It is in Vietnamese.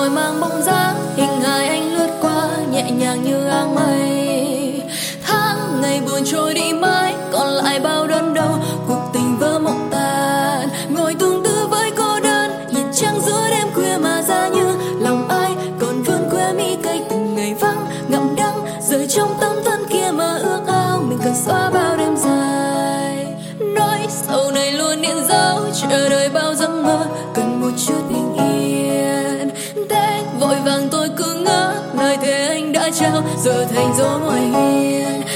rồi mang bóng dáng hình hài anh lướt qua nhẹ nhàng như áng mây. Tháng ngày buồn trôi đi mãi, còn lại bao đớn đau, cuộc tình vỡ mộng tàn. Ngồi tương tư với cô đơn, nhìn trăng giữa đêm khuya mà ra như lòng ai còn vương quê mi cây từng ngày vắng ngậm đắng, rơi trong tấm thân kia mà ước ao mình cần xóa bao đêm dài. Nỗi sầu này luôn in dấu chờ đợi bao giấc mơ, cần một chút bình yên. Tết vội vàng tôi cứ ngỡ lời thề anh đã trao giờ thành dấu ngoài hiên.